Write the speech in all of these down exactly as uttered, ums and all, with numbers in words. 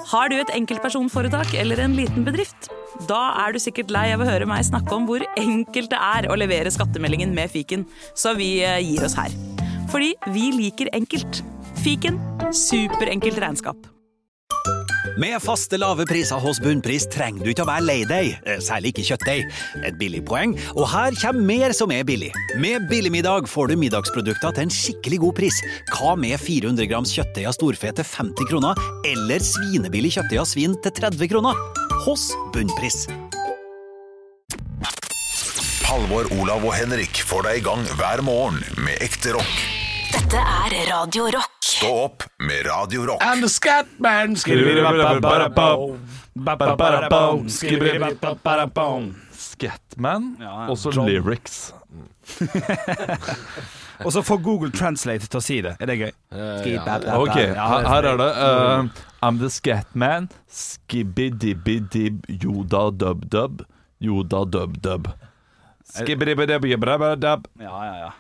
Har du et enkeltpersonforetak eller en liten bedrift? Da er du sikkert lei av å høre meg snakke om hvor enkelt det er å levere skattemeldingen med Fiken, så vi gir oss her. Fordi vi liker enkelt. Fiken, superenkelt regnskap. Med faste lave priser hos Bunnpris trenger du ikke å være lei deg, særlig ikke kjøttdeig. Et billig poeng, og her kommer mer som er billig. Med Billigmiddag får du middagsprodukter til en skikkelig god pris. Hva med fire hundre grams kjøttdeig av storfe til femti kroner, eller svinebillig kjøttdeig av svin til tretti kroner? Hos Bunnpris. Halvor, Olav og Henrik får deg i gang hver morgen med ekte rock. Dette er Radio Rock. Stå opp med Radio Rock. I'm the Scatman. Scatman, og så lyrics. Og så får Google Translate til å si det. Er det gøy? Ok, her, her er det uh, I'm the Scatman. Skibidibidib Yoda dub dub Yoda dub dub Skibidibidibidab Ja, ja, ja.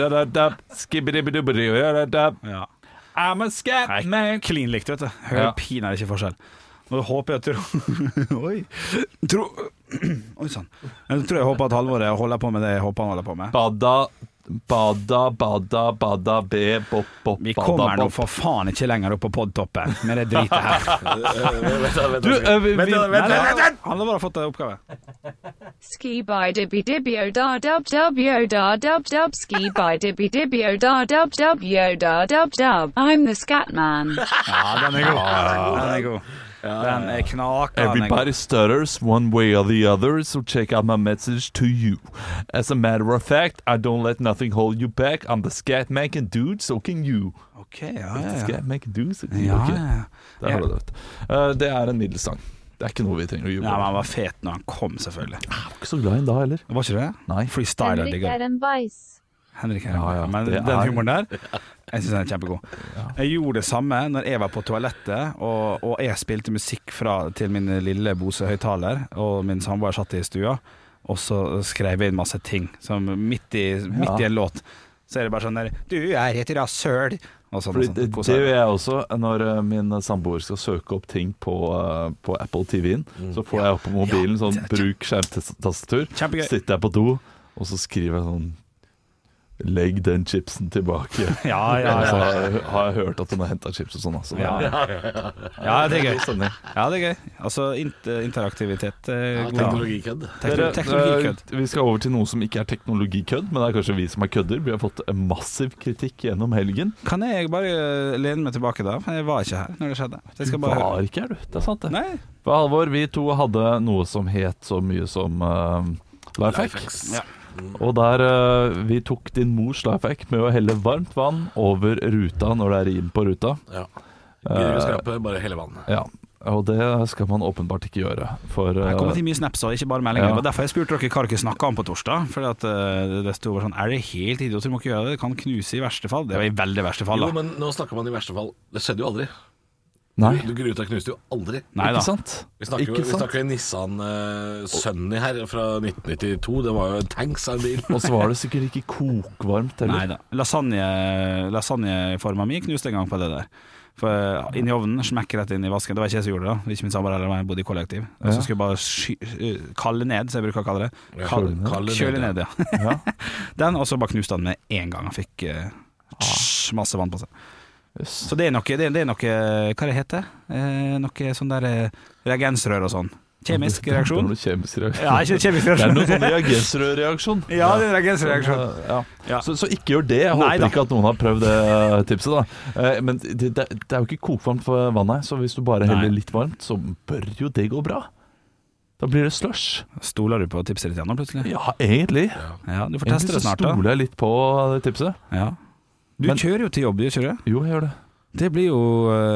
Skibidibidibidab Ja. I'm a Scatman. Clean likt, vet du. Hører Ja. pinadø ikke forskjell. Nå håper jeg tro Oi tro... Oi sann. Jeg tror jeg håper at Halvor holder på med det jeg håper han holder på med. Bada Bada, bada, bada, be, bop, bop, Vi bada, kommer nå bop. for faen ikke lenger opp på poddtoppen med det dritet her. Du, uh, vi, vi, Nei, nei, nei, Halvor har fått en oppgave. Ski by dibby dibby o da dub dub yo da dub dub ski by dibby dibby o da dub dub yo da dub dub I'm the Scatman. Ja, den er god. Den er god. Den er knakende. Everybody stutters one way or the other, so check out my message to you. As a matter of fact, I don't let nothing hold you back. I'm the scat-making dude, so can you. Ok, ja, ja, ja. Scat-making dude, so can you. Ja, Okay. ja. Der har du det, vet du. Uh, det er en middelsang. Det er ikke noe vi trenger å jubbe. Ja, men han var fet når han kom, selvfølgelig. Jeg var ikke så glad i den da heller. Var ikke det? Nei. Freestyler Henrik digger. er en bæsj. Henrik er Ja, ja, Men det den er- humoren der, jeg synes den er kjempegod. Jeg gjorde det samme når jeg var på toalettet, og, og jeg spilte musikk fra, til min lille Bose-høyttaler, og min samboer satt i stua, og så skrev jeg inn masse ting, som midt i, midt i en låt. Så er det bare sånn der, du er et rasøl. Og sånn, Fordi og det, sånn. det gjør jeg også når uh, min samboer skal søke opp ting på, uh, på Apple T V-en. Så får jeg opp på mobilen sånn bruk skjermtastatur. Kjempegøy. Sitter jeg på do, og så skriver jeg sånn legg den chipsen tilbake. Ja, ja, ja. Så har, har jeg hørt at hun har hentet chips og sånn. Altså. Ja, ja, ja, det er gøy. Ja, det er gøy. Altså inter interaktivitet. Eh, god- Teknologikødd. Tekno- Teknologikødd. Dere, vi skal over til noe som ikke er teknologikødd, men det er kanskje vi som er kødder. Vi har fått en massiv kritikk gjennom helgen. Kan jeg bare lene meg tilbake da? For jeg var ikke her når det skjedde. Så jeg skal bare høre. Var ikke her, du. Det er sant, det. Nei. For Halvor, vi to hadde noe som het så mye som uh, Lifehack. Ja. Og der uh, vi tok din mors lifehack med å helle varmt vann over ruta når det er rim på ruta. Ja. Gidder ikke å skrape, bare hele vann. Ja, og det skal man åpenbart ikke gjøre. For, uh, Det kommer til mye snaps og ikke bare meldinger. Ja. Det var derfor jeg spurte dere hva dere snakket om på torsdag. Fordi at uh, det stod bare sånn, er det helt idiot, dere må ikke gjøre det? Det kan knuse i verste fall. Det var i veldig verste fall Jo, da. men nå snakker man i verste fall. Det skjedde jo aldri. Nei, Du Gruta knuste jo aldri. Nei da. ikke sant? Vi snakker, jo, Ikke vi sant? snakker en Nissan uh, Sunny her fra nitten nittito. Det var jo en tanks av en bil. Og så var det sikkert ikke kokvarmt heller. Nei da. Lasagne, lasagneforma mi knuste en gang på det der. For uh, inn i ovnen, smekke rett inn i vasken. Det var ikke jeg som gjorde det da. Ikke min samboer heller, jeg bodde i kollektiv. Og så Ja. skulle jeg bare sky, uh, kalle ned, så jeg bruker å kalle det. Ja, Kall, kjøle ned. Kalle Kjøle ned, ned, ja. Ja. Den, og så bare knuste han med en gang. Han fikk uh, tss, masse vann på seg. Yes. Så det er noe, det er, det er noe hva det heter? Eh, noe sånn der eh, reagensrør og sånn. Kjemisk Det er reaksjon? noe kjemisk reaksjon. Ja, ikke kjemisk Det er reaksjon. noe sånn reagensrørreaksjon. Ja, det er reagensreaksjon. Ja. Ja. Så, så ikke gjør det. Jeg Nei håper da. ikke at noen har prøvd det tipset. da eh, Men det, det, det er jo ikke kokvarmt for vannet, så hvis du bare heller Nei. litt varmt, så bør jo det gå bra. Da blir det slush. Stoler du på tipset ditt igjen nå plutselig? Ja, egentlig. Ja, du får teste Egentlig det så snart da. stoler jeg litt på det tipset. Ja. Du Men- kjører jo til jobb, du gjør ikke det? Jo, jeg gjør det. Det blir jo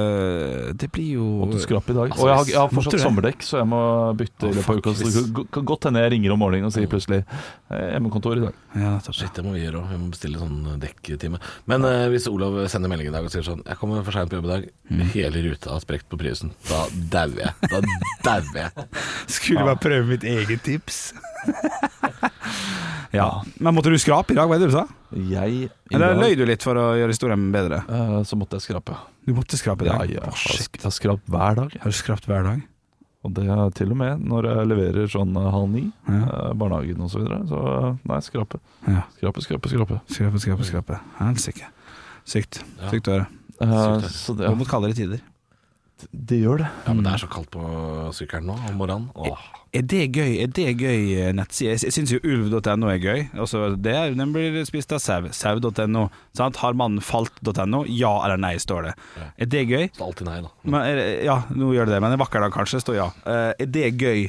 øh, Det blir jo Måtte skrape i dag. Altså, Og jeg har, jeg har måtte fortsatt du det? sommerdekk, så jeg må bytte i Å, løpet av uka. fuck, Så hvis- det kan- kan godt hende jeg ringer om morgenen og sier plutselig eh, hjemmekontor i dag. Ja, nettopp. Shit, det må vi gjøre òg. Vi må bestille sånn dekktime. Men eh, hvis Olav sender melding i dag og sier sånn 'Jeg kommer for seint på jobb i dag', hele ruta har sprekt på Priusen, da dauer jeg. Da dauer jeg. Skulle bare prøve mitt eget tips. Ja. Men måtte du skrape i dag, hva er det du sa? Jeg i Eller dag, løy du litt for å gjøre historien bedre? eh, så måtte jeg skrape. Du måtte skrape i Ja, dag? jeg Å, har, shit. sk- jeg har skrapt hver dag. Har du skrapt hver dag? Og det er til og med når jeg leverer sånn eh, halv ni, Ja. eh, barnehagen og så videre. Så eh, nei, skrape. Ja. Skrape, skrape, skrape. Skrape, skrape, skrape. Helsike. Sykt. Ja. Sykt å høre. Eh, Sykt, det. så det, Gå mot kaldere tider. det gjør det. Ja, men det er så kaldt på sykkelen nå om morgenen. Åh. Er det gøy, er det gøy eh, nettside? Jeg syns jo ulv punktum no er gøy. Altså, det er, den blir spist av sau. sau punktum no. Sant? Har mannen falt punktum no? Ja eller nei, står det. Ja. Er det gøy? Så alltid nei, da. Men, er det- ja, nå gjør det det, men en vakker dag kanskje står ja. Eh, er det gøy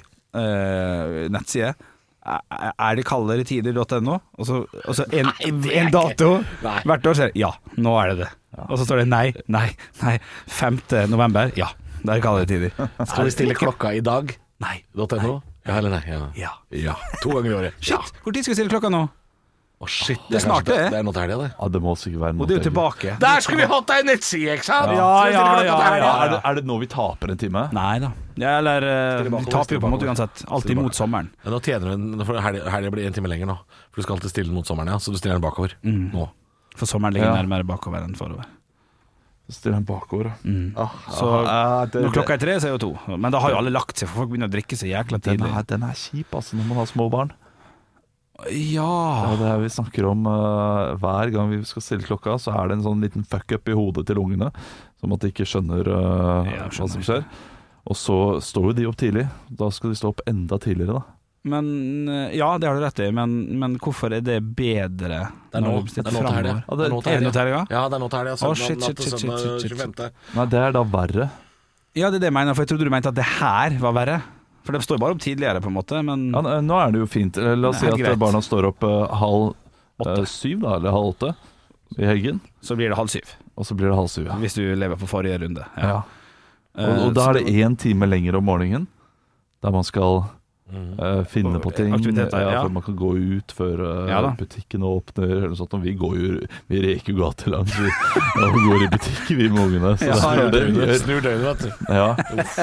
eh, nettside? Er er det kaldere tider punktum no? Og så, og så en, Nei, det er en ikke- dato Nei. hvert år, så er det ja, nå er det det. Og så står det nei, nei, nei. femte november, ja, det er kaldere tider. Skal vi stille klokka i dag? Nei. .no? Ja eller nei? Ja. Ja. ja. To ganger i året. Ja. Shit, hvor tid skal vi stille klokka nå? Å shit, Det er snart, kanskje- det. Det er nå til helga, det. Ja, det må sikkert være Og det er jo noe- tilbake. Der skulle vi hatt ei nettside, ikke sant? Ja, Skal vi stille ja, klokka ja, til helga? ja. Er det, er det nå vi taper en time? Nei da. Ja, eller eh, Stille bakover, vi taper stille jo på en måte bakover. uansett. Alltid Stille mot sommeren. Ja, nå tjener du en- for helga helga blir en time lenger nå. For du skal alltid stille den mot sommeren, ja. Så du stiller den bakover. Nå. For sommeren ligger Ja. nærmere bakover enn forover. Så stiller den bakover. ja. Så Ja, det- når klokka er tre, så er jo to. Men da har jo alle lagt seg, for folk begynner å drikke så jækla Den tidlig. er, den er kjip, altså, når man har små barn. Det Ja. er det vi snakker om uh, hver gang vi skal stille klokka, så er det en sånn liten fuck-up i hodet til ungene. Som at de ikke skjønner uh, Ja, hva som skjønner. skjer. Og så står jo de opp tidlig. Da skal de stå opp enda tidligere, da. Men eh, ja, det har du rett i. Men, men hvorfor er det bedre? Det er nå, når du det blir er nå til helga. fremover? Ja, det- Det er nå Er det nå til helga? Ja, det er nå til helga. Å, shit, Natt shit, til shit, shit, søndag shit, shit. tjuefemte. Nei, det er da verre. Ja, det er det jeg mener. For jeg trodde du mente at det her var verre. For det står bare om tidligere, på en måte. Men Ja, n- nå er det jo fint. Eh, La oss Det si er at greit. barna står opp uh, halv Åtte. uh, syv, da, eller halv åtte i helgen. så blir det halv syv. Og så blir det halv syv. Ja. Hvis du lever på forrige runde. Ja. Eh, Og, og da så er det én time lenger om morgenen, der man skal Mm. uh, finne på ting. Aktiviteter, ja, ja. for man kan gå ut før uh, Ja da. butikken åpner. Eller noe sånt. Og vi går jo Vi reker jo gatelangs. Vi og vi går i butikker, vi med ungene. Så Ja, det er det vi gjør. Snur døgnet, vet du. Ja.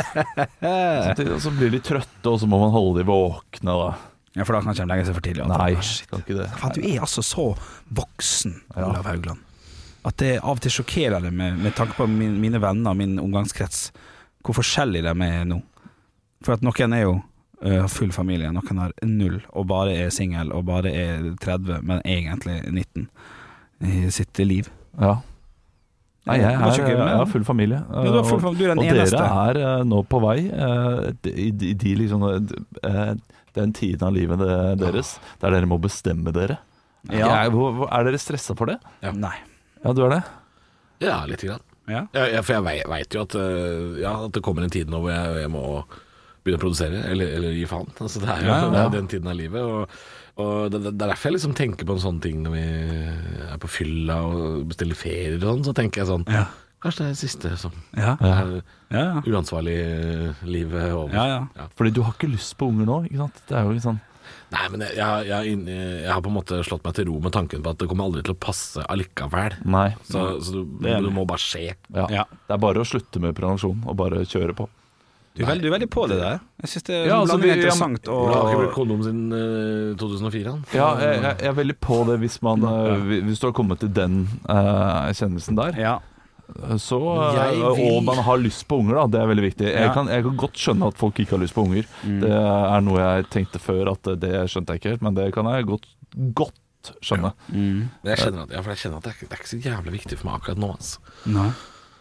Samtidig, og så blir de trøtte, og så må man holde de våkne. Da. Ja, for da kan ikke de legge seg for tidlig. Nei, Ah, shit. kan ikke det. Faen, du er altså så voksen, Ja. Olav Haugland, at det av og til sjokkerer det med, med tanke på min, mine venner og min omgangskrets, hvor forskjellige de er nå. For at noen er jo uh, full familie, noen har null og bare er singel og bare er tretti, men egentlig nitten i sitt liv. Ja. Nei, jeg, Du var er, ikke med, jeg har full familie. Ja, du har full familie, du er den og eneste. dere er eh, nå på vei eh, i de, de liksom, eh, den tiden av livet det- deres der dere må bestemme dere. Ja. Jeg, hvor, hvor, er dere stressa for det? Ja. Nei. Ja, du er det? Ja, lite grann. Ja. Ja, ja, for jeg vei- vet jo at, øh, ja, at det kommer en tid nå hvor jeg, jeg må begynne å produsere, eller, eller gi faen. Altså, det er jo Ja, ja, det er ja. den tiden av livet. Og, og det, det er derfor jeg liksom tenker på en sånn ting når vi er på fylla og bestiller ferier og sånn. Så tenker jeg sånn Ja. Kanskje det er det siste som Ja. er Ja, ja. uansvarlig øh, livet over. Ja, ja. Fordi du har ikke lyst på unger nå, ikke sant? Det er jo ikke sånn. Nei, men jeg, jeg, jeg, jeg, jeg har på en måte slått meg til ro med tanken på at det kommer aldri til å passe allikevel. Nei. Så, så du, Det er det det. må bare skje. Ja. Ja. Det er bare å slutte med prevensjon og bare kjøre på. Du er, veldig, du er veldig på det der. Jeg synes det er Ja, altså, blanding vi- interessant. Du har ikke Og, brukt kondom siden øh, to tusen og fire? Han. Ja, jeg, jeg jeg er veldig på det hvis man eh, Hvis du har kommet til den eh, kjennelsen der. ja. Så, eh, Jeg vil- Og man har lyst på unger, da. Det er veldig viktig. Jeg, Ja. kan, jeg kan godt skjønne at folk ikke har lyst på unger. Det er noe jeg tenkte før at det skjønte jeg ikke helt, men det kan jeg godt, godt skjønne. Mm. Men jeg kjenner at, ja, for jeg kjenner at det, er, ikke- det er ikke så jævlig viktig for meg akkurat nå. Altså. Nei.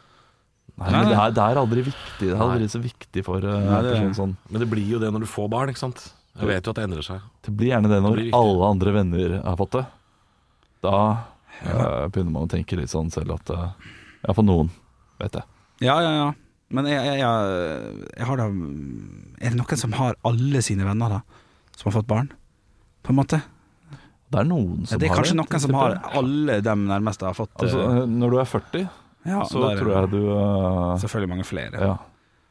Nei, men det er, det er aldri viktig. Det er aldri Nei. så viktig for uh, Nei, det er- personen sånn. Men det blir jo det når du får barn, ikke sant? Jeg vet jo at det endrer seg. Det blir gjerne det Det når blir viktig. alle andre venner har fått det. Da eh, begynner man å tenke litt sånn selv at uh, Ja, for noen, vet jeg. Ja, ja, ja. Men jeg, jeg, jeg, jeg har da Er det noen som har alle sine venner da som har fått barn? På en måte. Det er noen som Ja, det er har kanskje det. noen som har alle dem nærmeste har fått. Altså, eh, eh, Når du er førti, ja, så der er tror jeg du uh, selvfølgelig mange flere. Ja.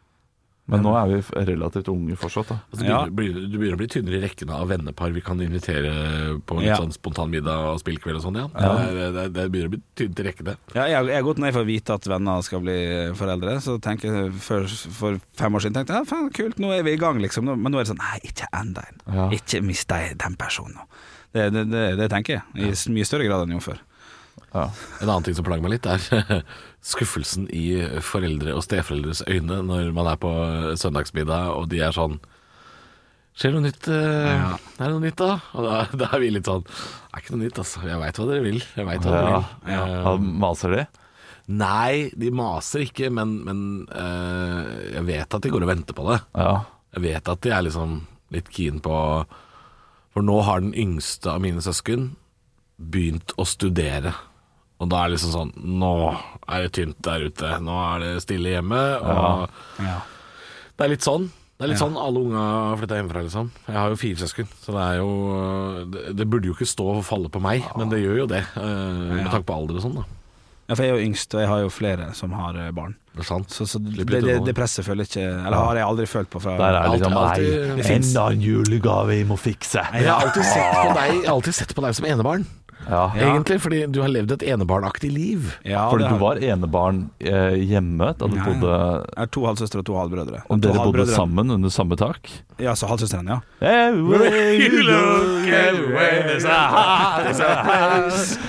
Men nå er vi f- relativt unge fortsatt, da. Altså, du, Ja. begynner, du begynner å bli tynnere i rekken av vennepar vi kan invitere på litt Ja. sånn spontanmiddag og spillkveld og sånn. Ja. Ja. Det, det, det begynner å bli tynt i rekken, det. Ja, jeg, jeg har gått ned for å vite at venner skal bli foreldre. Så tenker jeg for, for fem år siden tenkte jeg ja, faen, kult, nå er vi i gang, liksom. Nå- Men nå er det sånn nei, ikke enda en. Ja. Ikke mist deg den personen nå. Det, det, det, det tenker jeg, i mye større grad enn jo før. Ja. En annen ting som plager meg litt er skuffelsen i foreldre og steforeldres øyne når man er på søndagsmiddag, og de er sånn skjer det noe nytt? Ja. Er det noe nytt da? Og da, da er vi litt sånn det er ikke noe nytt, altså. Jeg vet hva dere vil. Jeg vet hva dere Ja. vil. Ja. Eh, Maser de? Nei, de maser ikke, men, men eh, jeg vet at de går og venter på det. Ja. Jeg vet at de er liksom litt keen på, for nå har den yngste av mine søsken begynt å studere. Og da er det liksom sånn nå er det tynt der ute, nå er det stille hjemme. Og Ja. det er litt sånn. Det er litt Ja. sånn alle unga flytter hjemmefra, liksom. Jeg har jo fire søsken, så det er jo Det, det burde jo ikke stå og falle på meg, men det gjør jo det, eh, med tanke på alder og sånn, da. Ja, for jeg er jo yngst, og jeg har jo flere som har eh, barn. Det er sant. Så, så det, Slipper litt det, unna. det presset føler jeg ikke Eller har jeg aldri følt på fra Der er Alltid- liksom alltid- Nei, det finnes. enda en julegave jeg må fikse. Men jeg har alltid sett på deg Jeg har alltid sett på deg som enebarn, Ja. egentlig, fordi du har levd et enebarnaktig liv. Ja, Fordi det du har- var enebarn eh, hjemme da du Nei. bodde. Jeg har to halvsøstre og to halvbrødre. Og To dere bodde halvbrødre- sammen under samme tak? Ja, så halvsøstrene, ja. Everywhere you look, everywhere there's a heart, there's a house.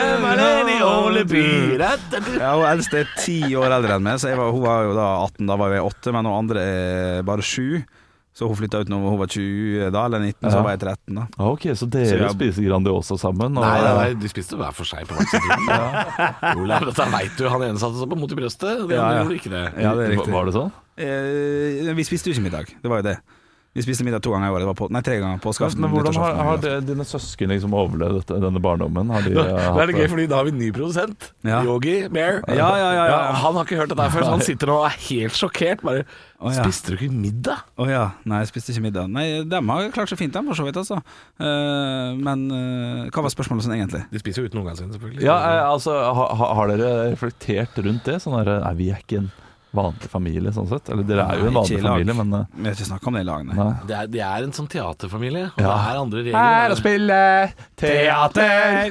Ja, hun eldste er ti år eldre enn meg, så jeg var, hun var jo da atten, da var jeg åtte, men hun andre er bare sju. Så hun flytta ut når hun var tjue da, eller nitten, så Ja. var jeg tretten da. Ok, så dere Så jeg- spiser Grandiosa sammen? Og, Nei, nei, nei, de spiste hver for seg på hvert sitt rom. Olav, dette vet du. Han ene satte seg på mot i brøstet, og de Ja, andre ja. gjorde ikke det. Ja, det er Var- riktig. Var det sånn? Eh, vi spiste jo ikke middag, det var jo det. Vi spiste middag to ganger i året, det var på, nei tre ganger påskeaften. Men hvordan har, nyttårsaften, har julaften. det, dine søsken liksom overlevd dette, denne barndommen? Har de, Da, eh, da hatt er det gøy, fordi da har vi en ny produsent. Ja. Yogi Bear. Ja, ja, ja, ja. Han har ikke hørt det der før, så han sitter nå og er helt sjokkert. Bare, Å, ja. spiste du ikke middag? Å ja, nei, jeg spiste ikke middag. Nei, dem har klart seg fint, dem for så vidt, altså. Eh, men eh, hva var spørsmålet sånn egentlig? De spiser jo uten ungene sine, selvfølgelig. Ja, eh, altså, ha, ha- har dere reflektert rundt det? Sånn der, nei, vi er ikke en vanlig familie, sånn sett. Eller dere er jo en Nei, ikke vanlig i lag. familie, men eh, Vi har ikke snakket om det i lag, nei. nei. Det er, de er en sånn teaterfamilie, og Ja. det er andre regler. Her å spille teater!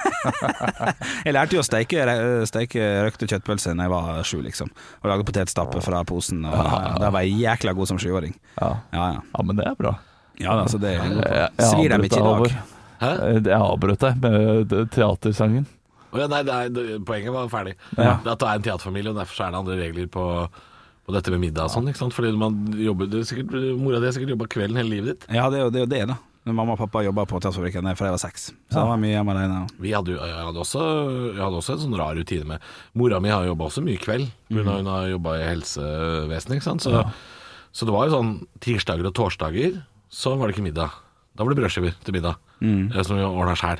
Jeg lærte jo å steike, re- steike røkte kjøttpølser da jeg var sju, liksom. Og lage potetstappe fra posen. Og, Da var jeg jækla god som sjuåring. Ja. Ja, ja. ja, men det er bra. Ja, altså det Jeg, jeg svir dem avbrøt ikke deg, i Halvor. dag. Hæ? Jeg avbrøt deg med eh, teatersangen. Å ja, nei, det er, det, poenget var ferdig. Ja. Det er at det er en teaterfamilie, og derfor så er det andre regler på, på dette med middag og sånn, ikke sant? Fordi man jobber, det er sikkert, mora di har sikkert jobba kvelden hele livet ditt. Ja, det er jo det, er jo det da. Når mamma og pappa jobbet på Teaterfabrikken fra jeg var seks. Så det var mye hjemme alene. Vi hadde jo, jeg hadde også, jeg hadde også en sånn rar rutine med mora mi har jobba også mye kveld, mm. hun har jobba i helsevesenet, ikke sant. Så, Ja. så det var jo sånn tirsdager og torsdager, så var det ikke middag. Da var det brødskiver til middag, Mm. eh, som vi ordna sjæl.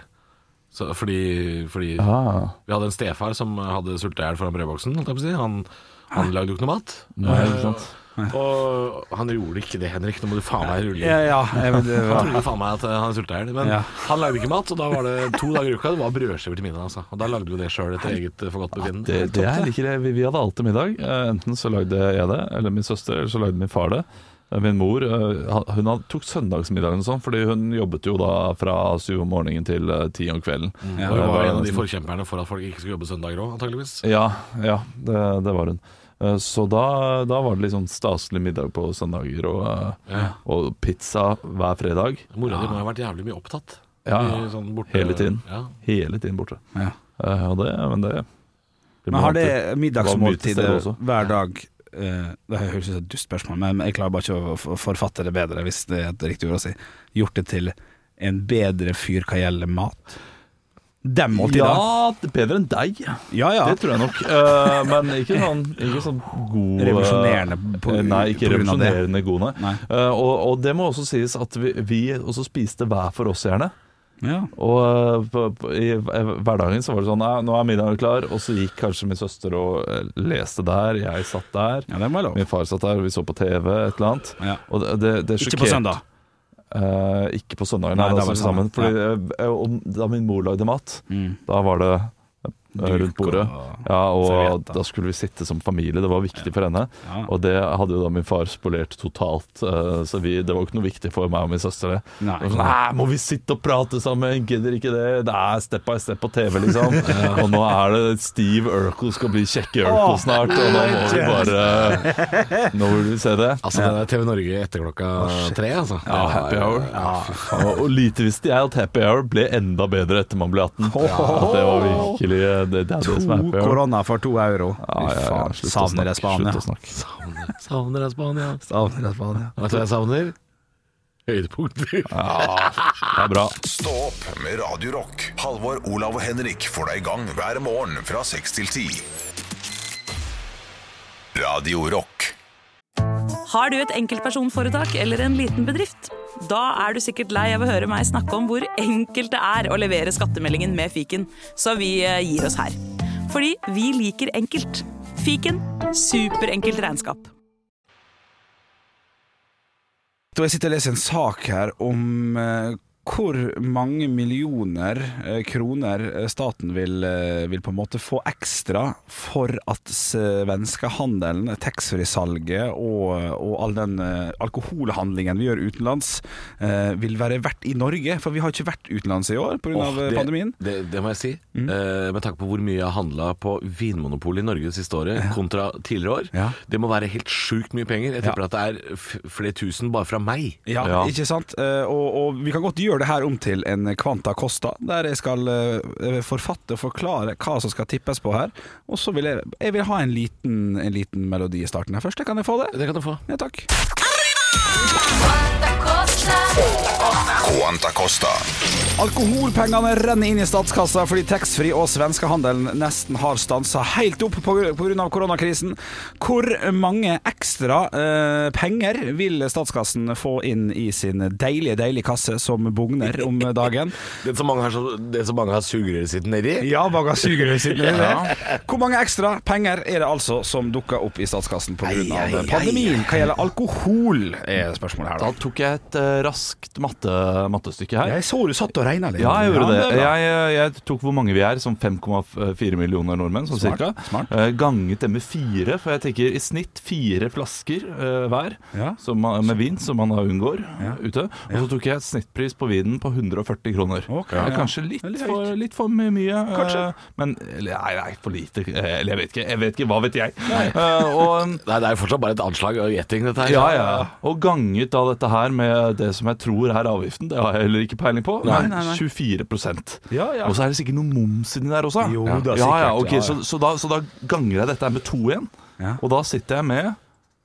Fordi, fordi Ah. vi hadde en stefar som hadde sulta i hjel foran brødboksen, holdt jeg på å si. Han, han lagde jo ikke noe mat. Nei, Eh, ikke sant. Og han gjorde ikke det, Henrik. Nå må du faen meg rulle. Ja, ja. Jeg, vet, det Han var, trodde faen meg at han sulta i hjel, men Ja. han lagde ikke mat, og da var det to dager i uka det var brødskiver til middag. Altså. Og da lagde vi det sjøl etter eget eh, forgodtbefinnende. Det, det jeg liker det. Vi, vi hadde alltid middag. Eh, Enten så lagde jeg det, eller min søster, eller så lagde min far det. Eh, Min mor eh, hun hadde, tok søndagsmiddagen og sånn, fordi hun jobbet jo da fra syv om morgenen til eh, ti om kvelden. Ja, Og hun var det en av de nesten- forkjemperne for at folk ikke skulle jobbe søndager òg, antageligvis. Ja, ja det, det var hun. Eh, Så da, da var det litt sånn staselig middag på søndager og, eh, Ja. og pizza hver fredag. Mora di må ha vært jævlig mye opptatt. Ja, I sånn borte- hele tiden. Ja. Hele tiden borte. ja. Eh, Og det, men det, det Men har alltid- det var mye til middagsmåltidet stede også. hver dag eh, Det høres ut som et dust spørsmål, men jeg klarer bare ikke å f- forfatte det bedre, hvis det er et riktig ord å si. Gjort det til en bedre fyr hva gjelder mat? Dem måltidene? Ja, det er bedre enn deg. Ja, ja. Det tror jeg nok. Eh, men ikke sånn, ikke sånn god eh, Revolusjonerende på- Nei, ikke på grunn av det. revolusjonerende god, nei. Nei. Eh, og, og det må også sies at vi, vi også spiste hver for oss, gjerne. Ja. Og eh, på, på, i eh, hverdagen så var det sånn «Nei, nå er middagen klar», og så gikk kanskje min søster og eh, leste der, jeg satt der, ja, det må jeg lov. min far satt der, vi så på T V, et eller annet. Ja. Og det, det, det Ikke på sjokkerte- søndag. Eh, ikke på søndagen, Nei, nei, da da var var det sammen. sammen. Fordi, eh, og da min mor lagde mat, Mm. da var det rundt bordet. Ja, og da skulle vi sitte som familie. Det var viktig for henne. Ja. Og det hadde jo da min far spolert totalt. Så vi, det var jo ikke noe viktig for meg og min søster. Det Nei. var sånn, Nei, må vi sitte og prate sammen? Gidder ikke det? Det er step by step på T V, liksom. Og nå er det Steve Urkel skal bli kjekke Urkel snart, og nå må vi bare Nå vil vi se det. Altså, det er T V Norge etter klokka tre, altså. Ja, happy hour. Ja, og, og lite visste jeg at happy hour ble enda bedre etter man ble atten. At det var virkelig det, det er To det som er happy hour. korona for to euro. Ja, ja, ja, Faen, slutt å savner det snakke, Spania. slutt å snakke. Savner, savner jeg Spania. Savner det Spania. Vet du hva jeg savner? Høydepunkter. Ja, det er bra. Stå opp med Radio Rock. Halvor, Olav og Henrik får deg i gang hver morgen fra seks til ti. Radio Rock. Har du et enkeltpersonforetak eller en liten bedrift? Da er du sikkert lei av å høre meg snakke om hvor enkelt det er å levere skattemeldingen med fiken, så vi gir oss her. Fordi vi liker enkelt. Fiken, superenkelt regnskap. Da jeg sitter og leser en sak her om eh, hvor mange millioner eh, kroner staten vil, eh, vil på en måte få ekstra for at svenskehandelen, taxfree-salget og, og all den eh, alkoholhandlingen vi gjør utenlands eh, vil være verdt i Norge, for vi har ikke vært utenlands i år på grunn av Åh, det, pandemien. Det, det må jeg si. Mm. Eh, med tanke på hvor mye jeg har handlet på Vinmonopolet i Norge det siste året, kontra tidligere år. Ja. Det må være helt sjukt mye penger. Jeg Ja. tipper at det er f flere tusen bare fra meg. Ja, Ja. ikke sant? Eh, og, og vi kan godt gjøre det her om til en Kvanta Costa, der jeg skal eh, forfatte og forklare hva som skal tippes på her. Og så vil jeg, jeg vil ha en liten, en liten melodi i starten her først. Kan jeg få det? Det kan du få. Ja, takk. Quanta Costa. Alkoholpengene renner inn i statskassa fordi taxfree og svenskehandelen nesten har stanset helt opp på grunn av koronakrisen. Hvor mange ekstra eh, penger vil statskassen få inn i sin deilige, deilige kasse som bugner om dagen? Det som mange har, så, det som mange har sugerøret sitt nedi. Ja, baga sugerør sitt nedi. Hvor mange ekstra penger er det altså som dukker opp i statskassen på grunn av Ai, ai, ai, pandemien? Hva gjelder alkohol, er spørsmålet her Da da. tok jeg et uh, raskt matte, mattestykke her. Jeg så du satt og regnet litt. Ja, jeg gjorde det. er bra. Jeg, jeg tok hvor mange vi er, som fem komma fire millioner nordmenn, sånn Smart, cirka. smart. Eh, ganget det med fire, for jeg tenker i snitt fire flasker eh, hver Ja. som, man- med vin, som man da unngår Ja. ute. Og så tok jeg et snittpris på vinen på hundre og førti kroner. Ok, Det er ja. kanskje litt, Veldig for, høyt. litt for my- mye. eh, Kanskje. Men eller, nei, nei, for lite. eh, Eller jeg vet ikke. Jeg vet ikke, hva vet jeg? Eh, og Nei, det er jo fortsatt bare et anslag og gjetting, dette her. ja, ja. Og ganget da dette her med det som jeg tror er avgiften, det har jeg heller ikke peiling på, Nei, men nei, nei. tjuefire prosent. Ja, ja. Og så er det sikkert noe moms inni der også. Jo, ja. da, ja, ja, sikkert, ok, ja, ja. Så, så, da, så da ganger jeg dette her med to igjen, Ja. og da sitter jeg med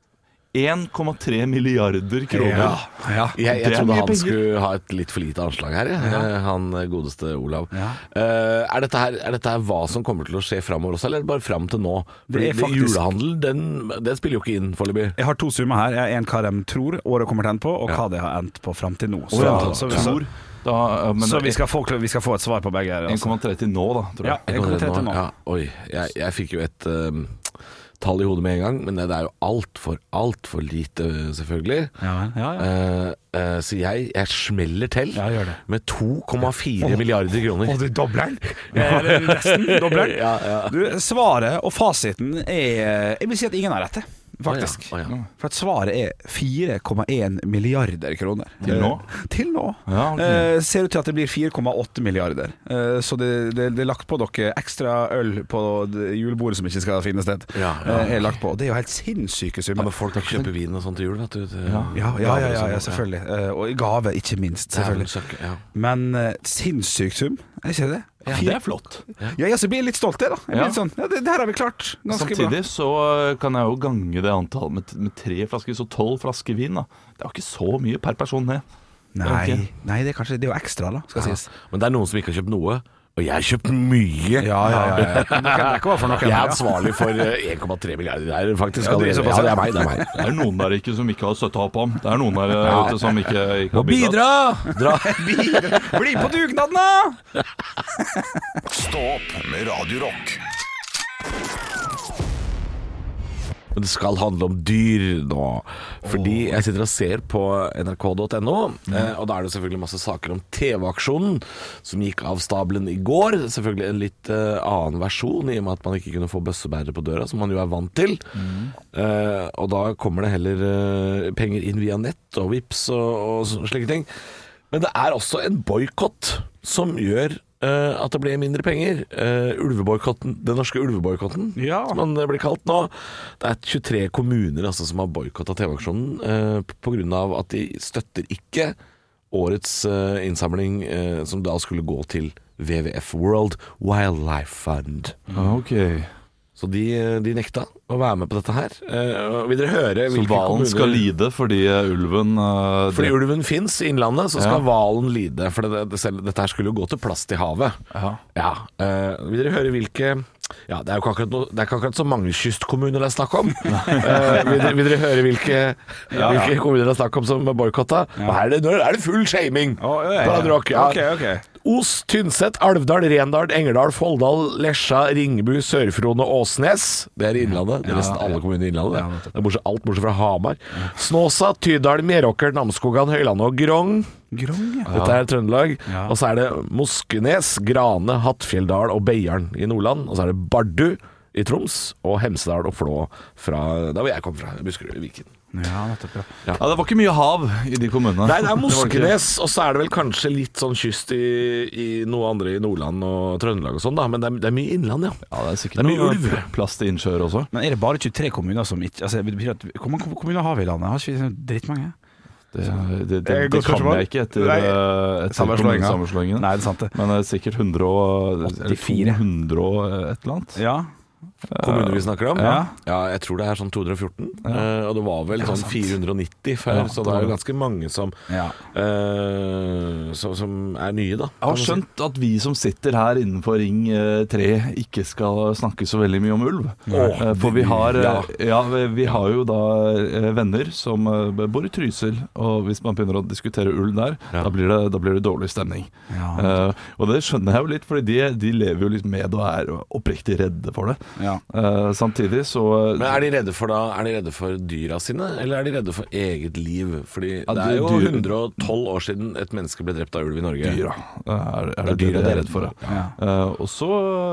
en komma tre milliarder kroner. Ja, ja. Jeg, Det jeg er trodde mye han penger. skulle ha et litt for lite anslag her, jeg. Eh, han godeste Olav. Ja. Eh, er, dette her, er dette her hva som kommer til å skje framover også, eller er det bare fram til nå? Fordi Det er faktisk- julehandel, den, den spiller jo ikke inn foreløpig. Jeg har to summer her. Jeg har en hva de tror året kommer til å ende på, og hva det har endt på frem til nå. Så, ja, så, så, tror. Da, ja, men så vi, skal få, vi skal få et svar på begge her. en Altså. komma tre til nå, da, tror jeg. Ja, jeg kommer til nå. Ja, oi, jeg, jeg fikk jo et um, tall i hodet med en gang, men det er jo altfor, altfor lite, selvfølgelig. Ja, vel. ja, ja. Eh, eh, så jeg, jeg smeller til Ja, gjør det. med to komma fire milliarder kroner. Og du dobler den? Eller nesten dobler den? Ja, ja. Du, svaret og fasiten er Jeg vil si at ingen har rett til, faktisk. Å ja, å ja. For at svaret er fire komma en milliarder kroner. Til nå? Eh, Til nå. Ja, ok. Eh, ser ut til at det blir fire komma åtte milliarder. Eh, så det, det, det er lagt på dere ekstra øl på det julebordet som ikke skal finne sted. Ja, ja. Eh, er lagt på. Det er jo helt sinnssyke Ja, summer. men folk da kjøper vin og sånt til jul, vet du. til- Ja, ja, ja, gaver og ja, sånt, ja selvfølgelig. Eh, og gave, ikke minst. Det er vel Selvfølgelig. søkke, ja. Men uh, sinnssyk sum, er ikke det? Ja, det er flott. Ja, jeg blir litt stolt, jeg, da. Jeg blir Ja. litt sånn, ja, det, det her har vi klart ganske Samtidig så kan jeg jo gange det antallet med, med tre flasker, så tolv flasker vin. Da. Det er jo ikke så mye per person, det. bra. Det er Nei, ikke- nei, det er kanskje det er jo ekstra, da, skal Ja. sies. Men det er noen som ikke har kjøpt noe, og jeg har kjøpt mye. Ja, ja, ja. ja. Det kan- det kan være for noen, Jeg er ja. ansvarlig for eh, en komma tre milliarder der, faktisk. Ja, det er allerede. såpass, ja, det ja. er meg, det er meg. Det er noen der ikke som ikke har støtta opp om. Det er noen der Ja. ute som ikke, ikke har Må bidratt. bidra! Dra. Bli på dugnaden, da! Stå opp med Radio Rock. Men det skal handle om dyr nå. Fordi jeg sitter og ser på N R K punktum no, eh, og da er det selvfølgelig masse saker om T V-aksjonen som gikk av stabelen i går. Selvfølgelig en litt eh, annen versjon, i og med at man ikke kunne få bøssebærere på døra, som man jo er vant til. Mm. Eh, og da kommer det heller eh, penger inn via nett og Vips og, og slike ting. Men det er også en boykott som gjør Uh, at det blir mindre penger. uh, Ulveboykotten, Den norske ulveboykotten, ja. som den blir kalt nå. Det er tjuetre kommuner altså, som har boykottet T V-aksjonen uh, på grunn av at de støtter ikke årets uh, innsamling uh, som da skulle gå til W W F, World Wildlife Fund. Ok. Så de, de nekta å være med på dette her. Uh, vil dere høre Så hvalen skal lide fordi ulven uh, Fordi ulven finnes i innlandet, så skal hvalen ja. lide. For det, det, det, dette her skulle jo gå til plast i havet. Ja. ja. Uh, vil dere høre hvilke Ja, det er jo ikke akkurat, no, det er ikke akkurat så mange kystkommuner det er snakk om. uh, vil, dere, vil dere høre hvilke, ja, hvilke ja. kommuner det er snakk om som er boykotta? Ja. Og her er det, nå er det full shaming! Oh, ja, ja. Ja. Okay, okay. Os, Tynset, Alvdal, Rendal, Engerdal, Folldal, Lesja, Ringebu, Sør-Fron og Åsnes. Det er i Innlandet. Det er nesten alle kommuner i Innlandet. Ja, det er bortsett, alt bortsett fra Hamar. Snåsa, Tydal, Meråker, Namsskogan, Høylandet og Grong. Grong ja. Dette er Trøndelag. Ja. Og så er det Moskenes, Grane, Hattfjelldal og Beiarn i Nordland. Og så er det Bardu i Troms og Hemsedal og Flå fra der hvor jeg kom fra, Buskerud, Viken. Ja, nettopp, ja. Ja. ja, det var ikke mye hav i de kommunene. Nei, det er Moskenes, og så er det vel kanskje litt sånn kyst i, i noe andre i Nordland og Trøndelag og sånn da, men det er, det er mye innland, ja. Ja, det er sikkert det er mye ulv. Plass til innsjøer også. Men er det bare tjuetre kommuner som ikke, altså, hvor mange kommuner har vi i landet? Har ikke vi drittmange? Det, det, det, det, det kan jeg ikke etter, etter sammenslåingen. Nei, det er sant det. Men det er sikkert hundre og, åttifire. hundre og et eller annet. Ja. Kommuner vi snakker om? Ja. ja, jeg tror det er sånn to hundre og fjorten. Ja. Uh, og det var vel sånn fire hundre og nitti før, ja, så det er jo ganske mange som, ja. uh, som, som er nye, da. Jeg har skjønt at vi som sitter her innenfor Ring tre ikke skal snakke så veldig mye om ulv. Oh, uh, for vi har, ja. Ja, vi har jo da venner som bor i Trysil, og hvis man begynner å diskutere ulv der, ja. da, blir det, da blir det dårlig stemning. Ja. Uh, og det skjønner jeg jo litt, for de, de lever jo litt med og er oppriktig redde for det. Ja. Uh, samtidig så Men er de redde for da Er de redde for dyra sine, eller er de redde for eget liv? Fordi ja, det er jo dyr, hundre og tolv år siden et menneske ble drept av ulv i Norge. Dyra er, er det, det dyra de er redd for, ja. uh, Og så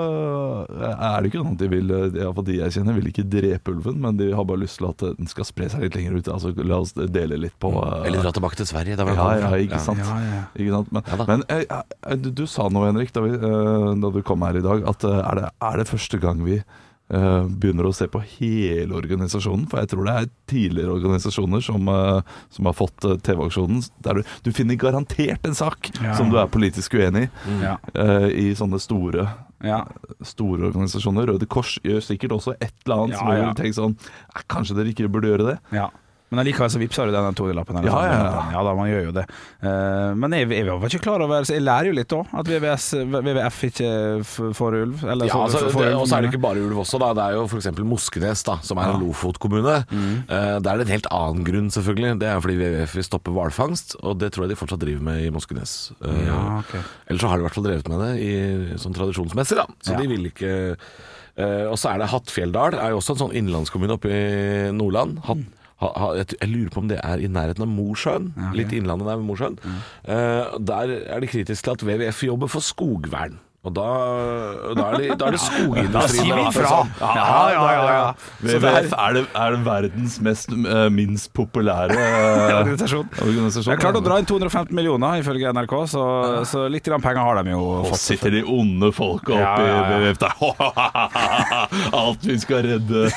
er det ikke sånn at de vil Iallfall de jeg kjenner vil ikke drepe ulven, men de har bare lyst til at den skal spre seg litt lenger ut. Altså la oss dele litt på uh, Eller dra tilbake til Sverige. Ja, ja, ikke sant, ja, ja. Ikke sant? Men, ja, men uh, du, du sa noe, Henrik, da, vi, uh, da du kom her i dag, at uh, er, det, er det første gang vi Uh, begynner å se på hele organisasjonen. For jeg tror det er tidligere organisasjoner som, uh, som har fått uh, T V-aksjonen der du, du finner garantert en sak ja. som du er politisk uenig i mm. uh, i sånne store ja. store organisasjoner. Røde Kors gjør sikkert også et eller annet ja, som ja. vil tenke sånn eh, kanskje dere ikke burde gjøre det. Ja. Men allikevel så vipser du den to-lappen. Ja, ja, ja. ja da, man gjør jo det. Uh, men jeg, jeg var ikke klar over, så jeg lærer jo litt da, at V V S, V V F ikke får ulv. Eller ja, altså, for, for ulv. Og så er det ikke bare ulv også da. Det er jo for eksempel Moskenes da, som er ja. en Lofot-kommune. Mm. Uh, der er det en helt annen grunn selvfølgelig. Det er fordi V V F vil stoppe hvalfangst, og det tror jeg de fortsatt driver med i Moskenes. Uh, ja, okay. Ellers så har de i hvert fall drevet med det i, sånn tradisjonsmessig da. Så ja. de vil ikke... Uh, og så er det Hattfjelldal, er jo også en sånn innlandskommune oppe i Nordland. Hatt Ha, ha, jeg, jeg lurer på om det er i nærheten av Mosjøen. Ja, okay. Litt innlandet der ved Mosjøen. Mm. Uh, der er de kritiske til at V V F jobber for skogvern. Og da, da, er, det, da er det skogindustrien. Da sier vi fra! Ja, ja, ja, ja, ja. V V F er, det, er det verdens mest, uh, minst populære uh, organisasjon. organisasjon. Jeg klarte å dra inn to hundre og femten millioner ifølge N R K, så, så litt grann penger har de jo og fått. Sitter de onde folka oppe ja, ja, ja. i V V F der. Alt vi skal redde.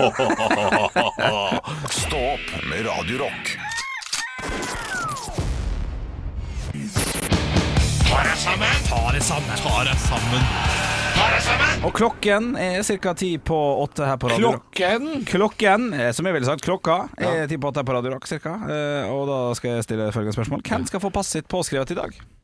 Stå opp med Radio Rock. Ta deg sammen, ta deg sammen, ta deg sammen, ta deg sammen. Og klokken er cirka ti på åtte her på Radio Rock. Klokken? Klokken, som jeg ville sagt, klokka er ti på åtte her på Radio Rock cirka. Og da skal jeg stille følgende spørsmål. Hvem skal få passet sitt påskrevet i dag?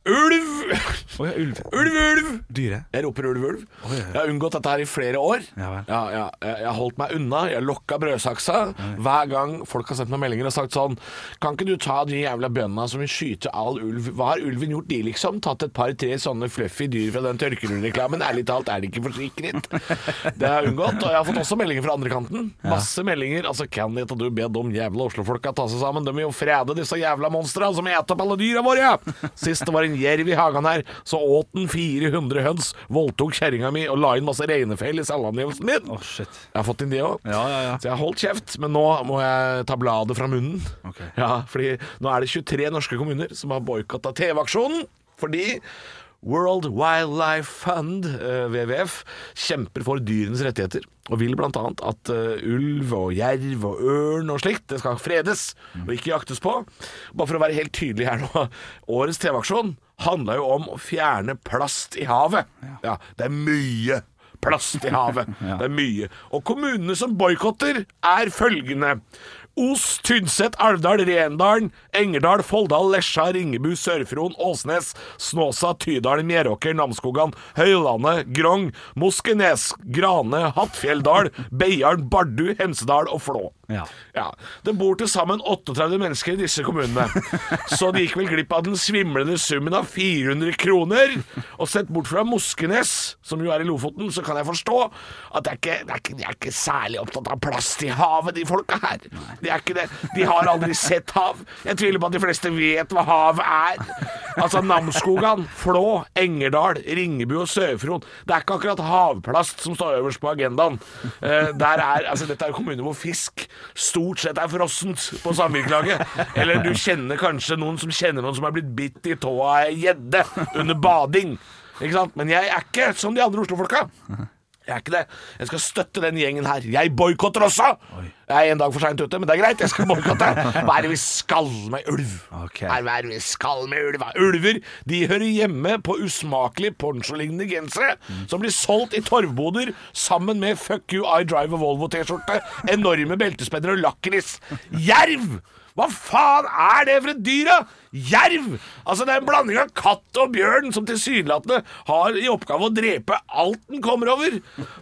Ulv! Oh, ja, ulv. Ulv, ulv! Dyret. Jeg roper ulv, ulv. Oh, ja, ja. Jeg har unngått dette her i flere år. Ja, vel. ja, ja, jeg, jeg har holdt meg unna. Jeg lokka brødsaksa. Ja, ja. Hver gang folk har sendt meg meldinger og sagt sånn: Kan ikke du ta de jævla bøndene som vil skyte all ulv? Hva har ulven gjort, de liksom? Tatt et par-tre sånne fluffy dyr fra den tørkerullreklamen? Ærlig talt er det ikke forsikret. Det har jeg unngått. Og jeg har fått også meldinger fra andre kanten. Masse meldinger. Altså, kan ikke du be de jævla Oslo-folka ta seg sammen? De vil jo frede disse jævla monstrene som eter opp alle dyra våre. Sist det var en jerv i hagen her, så åt den fire hundre høns, voldtok kjerringa mi og la inn masse reinefeil i selvangivelsen min. Oh, shit. Jeg har fått inn det også. Ja, ja, ja. Så jeg har holdt kjeft, men nå må jeg ta bladet fra munnen. Okay. Ja, fordi nå er det tjuetre norske kommuner som har boykottet T V-aksjonen, fordi World Wildlife Fund, W W F, kjemper for dyrenes rettigheter og vil blant annet at uh, ulv og jerv og ørn og slikt det skal fredes og ikke jaktes på. Bare for å være helt tydelig her nå, årets T V-aksjon handler jo om å fjerne plast i havet. Ja, det er mye plast i havet. Ja. Det er mye. Og kommunene som boykotter er følgende: Os, Tynset, Alvdal, Rendalen, Engerdal, Folldal, Lesja, Ringebu, Sør-Fron, Åsnes, Snåsa, Tydal, Meråker, Namsskogan, Høylandet, Grong, Moskenes, Grane, Hattfjelldal, Beiarn, Bardu, Hemsedal og Flå. Ja. Ja. Det bor til sammen trettioåtte mennesker i disse kommunene. Så de gikk vel glipp av den svimlende summen av fire hundre kroner. Og sett bort fra Moskenes, som jo er i Lofoten, så kan jeg forstå at det er ikke, det er ikke, de er ikke særlig opptatt av plast i havet, de folka her. De er ikke det. De har aldri sett hav. Jeg tviler på at de fleste vet hva hav er. Altså Namsskogan, Flå, Engerdal, Ringebu og Sør-Fron. Det er ikke akkurat havplast som står øverst på agendaen. Uh, der er, altså Dette er kommuner hvor fisk stort sett er frossent på samvirkelaget. Eller du kjenner kanskje noen som kjenner noen som er blitt bitt i tåa av ei gjedde under bading. Ikke sant? Men jeg er ikke som de andre Oslo-folka. Jeg er ikke det. Jeg skal støtte den gjengen her. Jeg boykotter også! Jeg er en dag for sent ute, men det er greit. Jeg skal boykotte. Hva er det vi skal med ulv? Okay. Hva er det vi skal med ulv? Ulver, de hører hjemme på usmakelige poncho-lignende gensere mm. som blir solgt i torvboder sammen med Fuck you, I drive a Volvo-t-skjorte, enorme beltespenner og lakris. Jerv! Hva faen er det for et dyr, da? Jerv! Altså Det er en blanding av katt og bjørn som tilsynelatende har i oppgave å drepe alt den kommer over.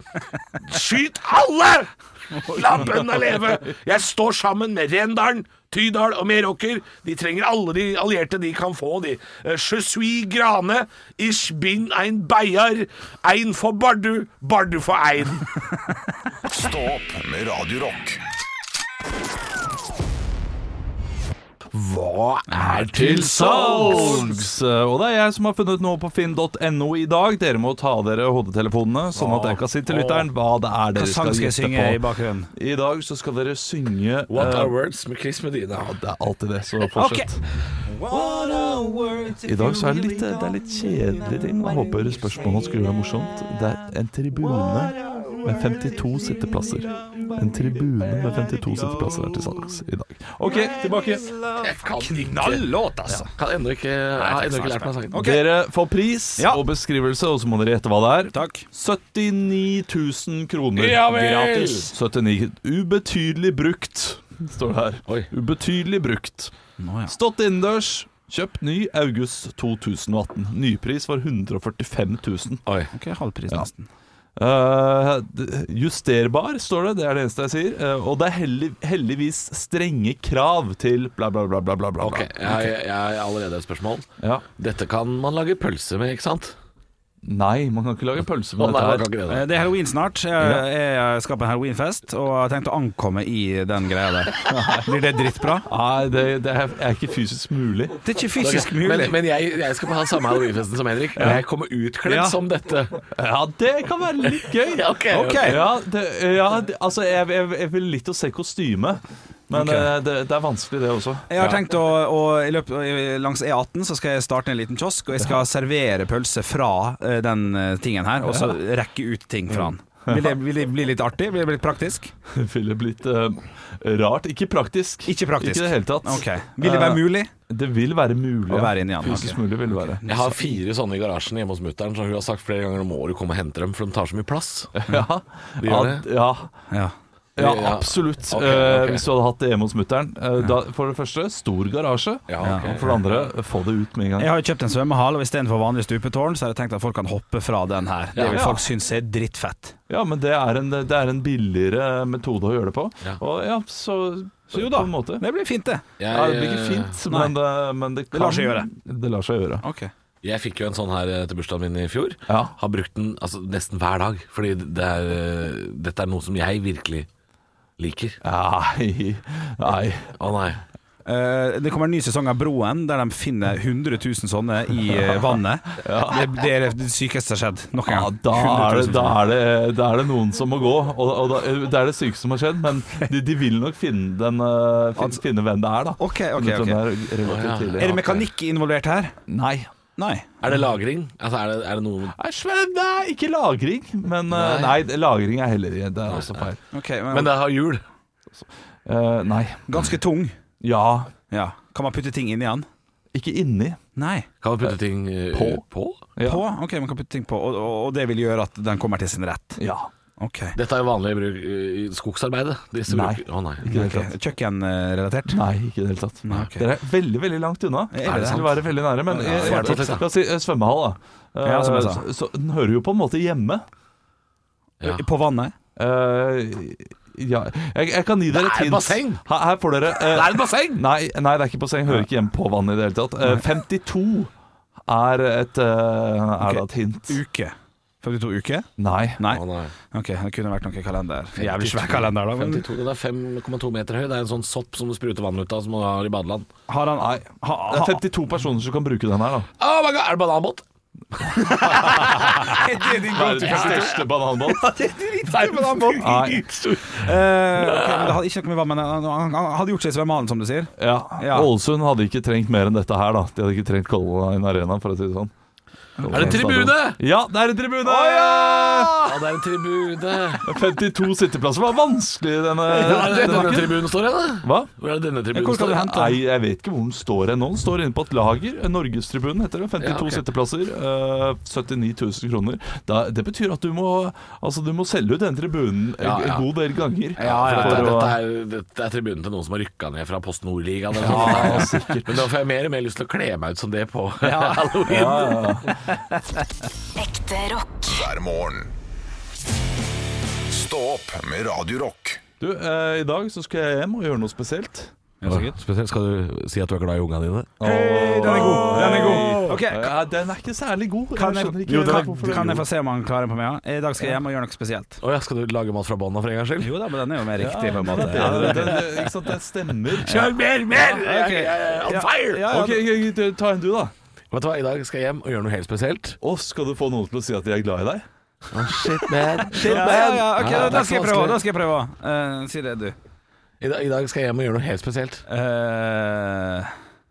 Skyt alle! La bøndene leve! Jeg står sammen med Rendalen, Tydal og Meråker. De trenger alle de allierte de kan få, de. Je suis Grane, ich bin ein Beiar, ein for Bardu, Bardu for ein. Stå opp med Radio Rock. Hva er til salgs? Og det er jeg som har funnet noe på finn punktum no i dag. Dere må ta dere hodetelefonene, sånn at jeg kan si til lytteren hva det er dere skal gjette på. I bakgrunnen? I dag så skal dere synge What uh, are words med Chris Medina. Ja, det er alltid det, så fortsett. Okay. I dag så er det litt, det er litt kjedelig ting. Jeg håper spørsmålet skulle være morsomt. Det er en tribune med femtito sitteplasser. En tribune med femtito sitteplasser er til salgs i dag. Ok, tilbake. Jeg kan Knallåt, altså. Ja. Kan enda ikke, jeg har enda ikke lært meg sangen. Okay. Dere får pris ja. og beskrivelse, og så må dere gjette hva det er. Takk. syttini tusen kroner. Ja vel. Gratis. syttini. Ubetydelig brukt, står det her. Oi. Ubetydelig brukt. Nå, ja. Stått innendørs. Kjøpt ny august to tusen og atten. Nypris var hundre og førtifem tusen. Oi. Ok, halvpris ja. nesten. Uh, justerbar, står det. Det er det eneste jeg sier. Uh, og det er heldig, heldigvis strenge krav til bla bla bla bla bla, bla. Ok, jeg, jeg har allerede et spørsmål. Ja. Dette kan man lage pølse med, ikke sant? Nei, man kan ikke lage pølse med oh, dette nei, her. det. Det er Halloween snart. Jeg, jeg skal på en Halloweenfest og har tenkt å ankomme i den greia der. Blir det drittbra? Nei, det, det er ikke fysisk mulig. Det er ikke fysisk mulig. Men, men jeg, jeg skal på ha samme Halloweenfesten som Henrik. Og jeg kommer utkledd ja. som dette. Ja, det kan være litt gøy. okay, okay. Ja, det, ja, det, altså jeg, jeg, jeg vil litt å se kostyme. Men okay. det, det er vanskelig det også. Jeg har ja. tenkt å, å i løpet, langs E atten så skal jeg starte en liten kiosk, og jeg skal ja. servere pølse fra uh, den uh, tingen her, og så ja. rekke ut ting fra den. Vil det, vil det bli litt artig? Vil det bli litt praktisk? Vil det blitt uh, rart? Ikke praktisk. Ikke praktisk? Ikke det hele tatt. Okay. Vil det være mulig? Uh, det vil være mulig, å være inni den. Fysisk okay. mulig vil det være. Jeg har fire sånne i garasjen hjemme hos mutteren, så hun har sagt flere ganger om året komme og hente dem, for de tar så mye plass. Ja, de gjør det. Ja. ja. Ja, absolutt. Ok, Eh, ok. Hvis du hadde hatt det hjemme hos mutteren. Eh, da, for det første, stor garasje. Ja, ok. Og for det andre, få det ut med en gang. Jeg har jo kjøpt en svømmehall, og istedenfor vanlig stupetårn, så har jeg tenkt at folk kan hoppe fra den her. Det vil Ja. folk synes er drittfett. Ja, men det er, en, det er en billigere metode å gjøre det på. Ja. Og ja, så, Så jo da, på en måte. det blir fint, det. Jeg, Ja, det blir ikke fint, Nei. men det, men det, kan, lar seg gjøre. Det lar seg gjøre. Ok. Jeg fikk jo en sånn her til bursdagen min i fjor. Ja. Har brukt den altså, nesten hver dag, fordi det er, eh, dette er noe som jeg virkelig liker. Nei, nei. Å nei. Eh, det kommer en ny sesong av Broen, der de finner hundre tusen sånne i eh, vannet. det, det er det sykeste som har skjedd noen Ja, gang. da, er det, 100 000 da, er det, da er det noen som må gå, og, og da, det er det sykeste som har skjedd. Men de, de vil nok finne, den, uh, finne, finne hvem det er, da. Ok, ok, Den ok. er relativt ja. tidlig. Er det mekanikk involvert her? Nei. Nei. Er det lagring? Altså, er det, er det noe Nei, Sven, nei, ikke lagring. Men uh, nei. Nei. lagring er heller Det er også feil. Ok, men, Men det har hjul. Uh, nei. ganske tung. Ja. Ja. Kan man putte ting inni den? Ikke inni. Nei. Kan man putte ting eh, På. på? Ja. På? Ok, man kan putte ting på, og, og, og det vil gjøre at den kommer til sin rett. Ja. Ok. Dette er jo vanlig bruk i skogsarbeidet. Disse Nei. bruker- Å nei. Ikke i det hele tatt. Ok, Kjøkkenrelatert? Nei, ikke i det hele tatt. Nei, ok. Dere er veldig veldig langt unna. Er det Det sant? skulle være veldig nære. Men Ja, jeg- ja, jeg- litt, da. la oss si eh, svømmehall, da. Eh, Ja, som jeg sa. så, så den hører jo på en måte hjemme. Ja. På vannet? Eh, ja, jeg, jeg kan gi dere Det er et et hint. basseng! Her, her får dere eh, Det er et basseng! Nei, nei, det er ikke basseng. Hører ikke hjemme på vannet i det hele tatt. Eh, femtito er et, eh, er Ok. da et hint. Uke. femtito uker? Nei. Nei. Å nei. Ok, det kunne vært noen kalender. Jævlig svær kalender, da. Men femtito, den er fem komma to meter høy. Det er en sånn sopp som du spruter vann ut av, som man har i badeland. har han Nei. ha, Det ha, er femtito personer som kan bruke den her, da. Oh my god, er det bananbåt? det er din Verdens største bananbåt. bananbåt. Nei. Eh, ok, men det hadde ikke noe med vann, men han, han, han hadde gjort seg i svømmehallen, som du sier. Ja. Ja. Ålesund hadde ikke trengt mer enn dette her, da. De hadde ikke trengt Color Line Arena, for å si det sånn. Er det tribune? Ja, det er en tribune! Ja, det er en tribune. femtito sitteplasser var vanskelig i denne, Ja, det er denne denne bakken. tribunen står hen, da. Hva? Hvor er det denne Hvor tribunen skal du står? hente den? Nei, jeg vet ikke hvor den står hen nå. Den står inne på et lager. Norgestribunen heter det. femtito Ja, ok. sitteplasser. Uh, syttini tusen kroner. Da, det betyr at du må, altså, du må selge ut den tribunen en Ja, ja. god del ganger. Ja, for for dette, å- dette, er, dette er tribunen til noen som har rykka ned fra Post Nord-ligaen. eller Ja, noe. sikkert. Men da får jeg mer og mer lyst til å kle meg ut som det på halloween. Ja, ja, ja. Ekte rock. hver morgen. Stå opp med Radio Rock. Du, eh, i dag så skal jeg hjem og gjøre noe spesielt. Spesielt skal du si at du er glad i ungene dine. Hey, den er god! Den er god. Ok, Ja, den er ikke særlig god. Kan jeg, skjønner ikke jo, helt kan, hvorfor det- kan jeg få se om han klarer på meg? Ja? I dag skal jeg hjem og gjøre noe spesielt. Å ja, skal du lage mat fra bånn av for en gangs skyld? Jo da, men den er jo mer riktig, på en Ja, måte. det, er bedre. det, det, ikke sant, det stemmer. Kjør mer, mer! ok. Jeg er on Ja, fire! ja, ja. Ok, ok, ok, ta en du, da. Vet du hva, i dag skal jeg hjem og gjøre noe helt spesielt. Og skal du få noen til å si at de er glad i deg? Shit, man. Shit, Ja, ja, ja, ok, Ja, det da er skal jeg så prøve. vanskelig. Da skal jeg prøve. Eh, si det, du. I dag, I dag skal jeg hjem og gjøre noe helt spesielt. Eh,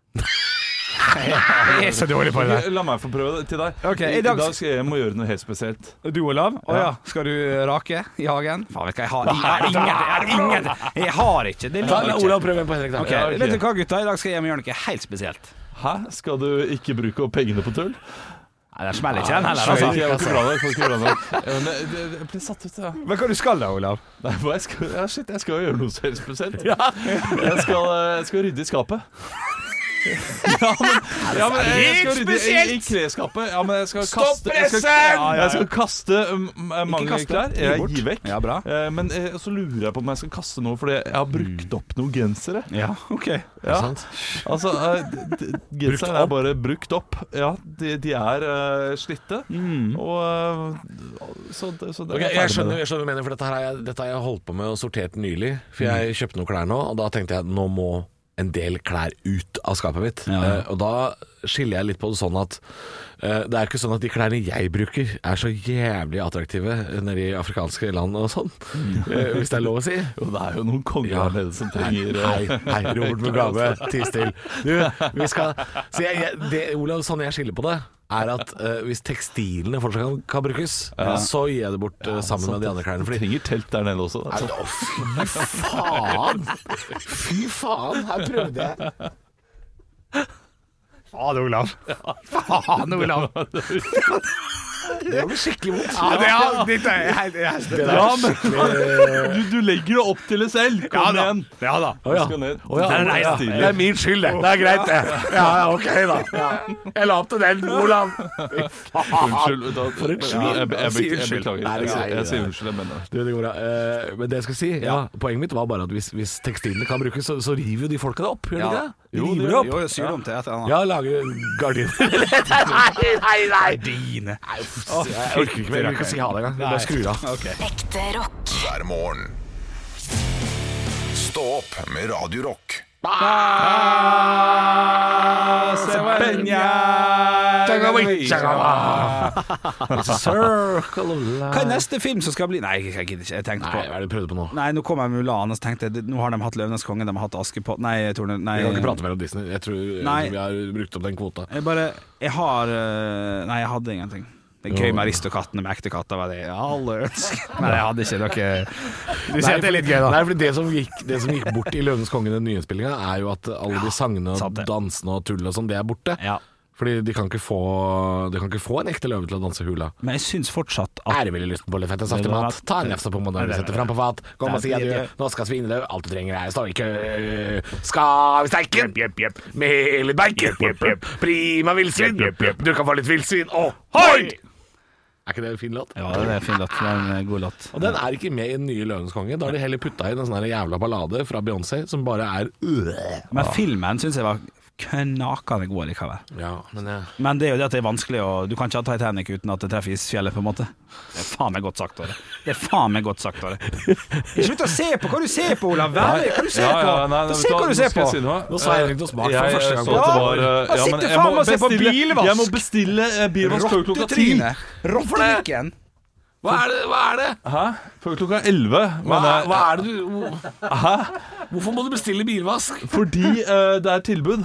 jeg er så dårlig på det. Ok, la meg få prøve det til deg. Ok, I, i dag- dag skal jeg hjem og gjøre noe helt spesielt. Du, Olav? Å ja. Skal du rake i hagen? Faen, vet du hva, jeg har ingen, ingen, jeg har ingen. Jeg har ikke. Det Ta, ligger Olav, ikke. prøv igjen på Henrik. da. Ok, Ja, ok. Vet du hva, gutta? I dag skal jeg hjem og gjøre noe helt spesielt. Hæ? Skal du ikke bruke opp pengene på tull? Nei, den smeller ikke, den heller. Skjønner Altså. ikke, jeg var ikke bra nok, var ikke bra nok. Ja, men det- det- Jeg ble satt ut, ja. Men hva du skal da, Olav? Nei, hva jeg skal, ja, shit, jeg skal jo gjøre noe så helt spesielt. Jeg skal, eh, jeg skal rydde i skapet. Ja, men, ja, men jeg skal rydde i, i klesskapet. Ja, men jeg skal Stopp kaste jeg skal, pressen! ja, jeg skal kaste um, mange kaste, klær. gi Jeg bort. gir vekk. Ja, bra. Eh, Men eh, så lurer jeg på om jeg skal kaste noe, fordi jeg har brukt opp noen gensere. Ja, ok. Ja, sant? altså eh, d- d- Genseren er bare brukt opp. Ja, de, de er eh, slitte. Og eh, så, det- så det Ok, er jeg, ferdig skjønner, med det. jeg skjønner hva du mener, for dette, her har jeg, dette har jeg holdt på med og sortert nylig. For jeg kjøpte noen klær nå, og da tenkte jeg nå må en del klær ut av skapet mitt. Ja, ja. Eh, og da skiller jeg litt på det sånn at eh, det er ikke sånn at de klærne jeg bruker er så jævlig attraktive nede i afrikanske land og sånn. Eh, hvis det er lov å si. Jo, det er jo noen konger Ja. der nede som trenger eh, Hei, hei, Robert Mugabe, ti still. Du, vi skal Så jeg, jeg, det, Olav, sånn jeg skiller på det, er at eh, hvis tekstilene fortsatt kan, kan brukes, så gir jeg det bort eh, sammen med de andre klærne. Du Fordi trenger telt der nede også. Altså. Å, fy faen! Fy faen, her prøvde jeg. Faen, Olav. Faen, Olav. Det blir skikkelig vondt. Ja, det er, dette er helt, jeg støtter. Ja, men du, du legger det opp til det selv. Kom Ja da. igjen. Ja da. Å ja. Skal ned. Å ja. Nei, nei, ja. Det er min skyld, det. Det er greit, det. Ja, ja, ok, da. Ja. Jeg la opp til den, Olav. Unnskyld. Da, For et svin. Ja, jeg, jeg, jeg, Si jeg, jeg unnskyld. beklager. Nei, det er Jeg, greit. jeg sier unnskyld, jeg mener det. Du, det går bra. Eh, men det jeg skal si, ja, poenget mitt var bare at hvis, hvis tekstilene kan brukes, så, så river jo de folka det opp. Gjør de Ja. ikke det? De Jo, river det- det opp. Jo, jeg syr det om til et eller annet. Ja, lager gardiner. nei, nei, nei. Dine. Nei, uff, jeg orker ikke mer. Jeg vil ikke si ha det engang. Jeg bare skrur av. Ok. Ekte rock. hver morgen. Stå opp med Radio Rock. Circle of life. Hva er neste film som skal bli? Nei, jeg gidder ikke. Jeg tenkte Nei, hva er det du prøvde på nå? på Nei, nå kommer Mulan, og så tenkte jeg nå har de hatt Løvenes konge, de har hatt Askepott. Nei, jeg tror det Nei. Vi kan ikke prate mer om Disney. Jeg tror, jeg Nei. tror vi har brukt opp den kvota. Jeg bare Jeg har øh, Nei, jeg hadde ingenting. Det er gøy med Aristokattene med ekte katter, var det alle ønsker. Nei, jeg hadde ikke dere Du sier at det er litt gøy, da. Nei, fordi det som gikk, det som gikk bort i Løvenes konge, den nye innspillinga, er jo at alle de sangene sant og det. dansene og tullet og sånn, det er borte. Ja. Fordi de kan ikke få De kan ikke få en ekte løve til å danse hula. Men jeg syns fortsatt at Er det veldig lysten på litt fett og saftig mat? Ta en nefse på meg når du setter fram på fat. Kom og si adjø. Nå skal svineløv. Alt du trenger er stå i kø. Skal vi steike med litt bacon? Prima villsvin. Du kan få litt villsvin. Ohoi! Er ikke det en fin låt? Ja, det er en fin låt. Det er en god låt. Og den er ikke med i den nye Løvenes konge. Da har de heller putta inn en sånn her jævla ballade fra Beyoncé som bare er øh. Men filmen syns jeg var knakende god likevel. Ja, men jeg Men det er jo det at det er vanskelig å Du kan ikke ha Titanic uten at det treffer isfjellet, på en måte. Det er faen meg godt sagt, Åre. Det er faen meg godt sagt, Åre. Slutt å se på hva du ser på, Olav. Vær, hva du ser på. Da se hva du ser på. Nå sa jeg egentlig smart for Jeg første gang. så at det var Ja, ja, sitter men jeg faen må og ser på bestille- bilvask. Jeg må bestille eh, bilvask før klokka ti. Rottetryne. Rottenikken. Hva er det? Hva er det? Hæ? Før klokka elleve. Hva, Men, hva er det du Hæ? Hvorfor må du bestille bilvask? Fordi eh, det er tilbud.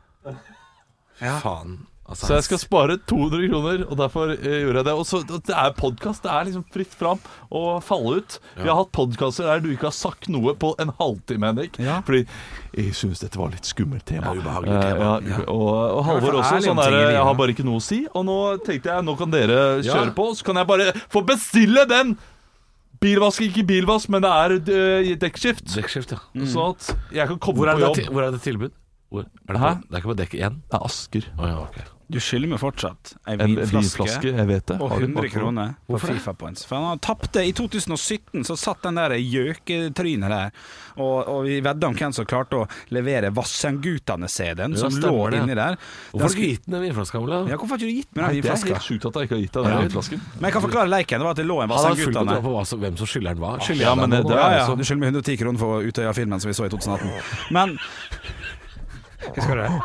Faen. Altså, Så jeg skal spare to hundre kroner, og derfor eh, gjorde jeg det. Og så, det er podkast. Det er liksom fritt fram å falle ut. Vi har hatt podkaster der du ikke har sagt noe på en halvtime, Henrik. Ja. Fordi jeg syns dette var litt skummelt tema. Ja, ubehagelig tema. Eh, ja, og, og Halvor være også. ærlig om Sånn der, ting i livet. jeg har bare ikke noe å si. Og nå tenkte jeg nå kan dere Ja. kjøre på, så kan jeg bare få bestille den! Bilvask, ikke bilvask, men det er uh, dekkskift. Dekkskift, ja. Sånn at jeg kan komme Hvor er på det, jobb. til- hvor er det tilbud? Hvor? Er det, Hæ? på, det er ikke på dekk igjen? Det er Asker. Å ja, ok. Du skylder meg fortsatt en En vinflaske. vinflaske, jeg vet det. Og Har du hundre bak- kroner på Hvorfor det? Fifa Points. For han tapte i to tusen og sytten, så satt den der gjøketrynet der. Og, og vi vedda om hvem som klarte å levere Vassendgutane-C D-en, Ja, som stemmer lå det. inni der. Hvorfor Den har du skulle- ikke gitt den den vinflaska, Olav? Ja, hvorfor har ikke du gitt meg Nei, den det er vinflaska? helt sjukt at jeg ikke har gitt deg den Ja. vinflasken. Men jeg kan forklare leiken. Det var at det lå en Han har full Vassendgutane. kontroll på hva, som- hvem som skylder den hva. Skylder Ja, jeg men deg det- noe? det er Ja, ja, så- du skylder meg hundre og ti kroner for Utøya-filmen som vi så i tjueatten. Men Husker du det?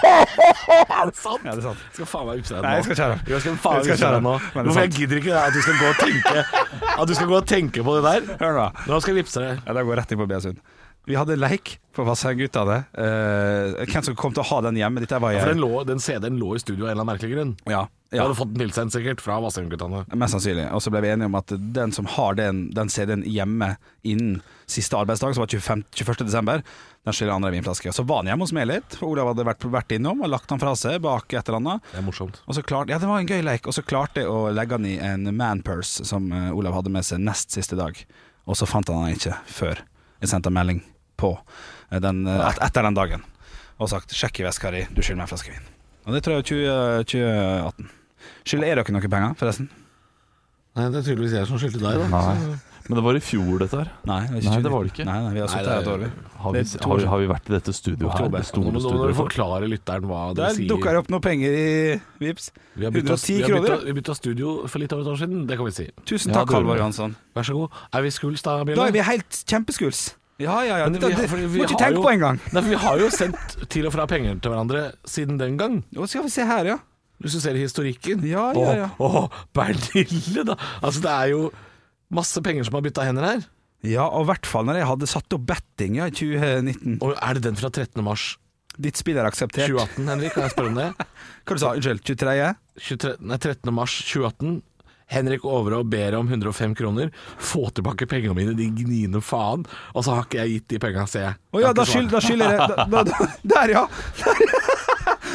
Er det sant? Ja, det er sant. Jeg skal faen meg vippse deg nå. Nei, jeg skal kjøre. Jeg skal faen Jeg skal vippse deg kjøre. nå. Men det er Hvorfor jeg sant. gidder ikke at du skal gå og tenke At du skal gå og tenke på det der. Hør da. Nå skal jeg vippse deg. Ja, det går rett inn på Beasund. Vi hadde leik for Vassendgutane. Uh, hvem som kom til å ha den hjemme? Dette var For den, jeg. lå, den C D-en lå i studio av en eller annen merkelig grunn. Ja, Du ja. hadde fått den tilsendt sikkert fra Vassendgutane. Mest sannsynlig. Og så ble vi enige om at den som har den, den C D-en hjemme innen siste arbeidsdag, som var tjuefemte, tjueførste desember, den skylder andre vinflaske. Og så var han hjemme hos meg litt, for Olav hadde vært, vært innom og lagt han fra seg bak et eller annet. Det er morsomt. Og så klarte, ja, det var en gøy leik. Og så klarte jeg å legge han i en manpurse som eh, Olav hadde med seg nest siste dag. Og så fant han han ikke før jeg sendte en melding på eh, den, eh, et, etter den dagen og sagt 'sjekk i veska di, du skylder meg en flaske vin'. Og det tror jeg var tjue atten. Skylder er dere noe penger, forresten? Nei, det er tydeligvis jeg som skyldte deg, da. Nei. Men det var i fjor, dette her. Nei, det, er Nei, ikke det var det ikke. Nei, nei, vi har Nei, sittet det her er- et år, vi. Har vi, Det er to har, år vi, har vi vært i dette studioet her? Oktober. Det store Nå må, nå må studioet. du forklare lytteren hva det Der sier. dukker det opp noen penger i Vips. Vi har bytta, hundre og ti vi har kroner. bytta, vi bytta studio for litt over et år siden, det kan vi si. Tusen Ja, takk, det gjør Halvor vi. Jansson. Vær så god. Er vi skuls da, Da Bjørn? er vi helt kjempeskuls. Ja, ja, ja. Men Det, vi det, har- det fordi vi må ikke har tenke jo- på engang. Nei, for vi har jo sendt til og fra penger til hverandre siden den gang. Nå skal vi se her, ja. Hvis du ser i historikken. Ja, ja, ja. Åh, åh, Pernille, da. Altså, det er jo masse penger som har bytta hender her. Ja, og i hvert fall når jeg hadde satt opp betting ja, i tjue nitten. Og er det den fra trettende mars Ditt spill er akseptert. tjueatten, Henrik? Kan jeg spørre om det? Hva du sa du? Unnskyld, tjuetre? tjuetre, nei, trettende mars tjueatten. Henrik Overå ber om hundre og fem kroner. Få tilbake pengene mine, de gniende faen. Og så har ikke jeg gitt de pengene, ser jeg. Å ja, da skyld- da skylder jeg da, da, da, Der, ja!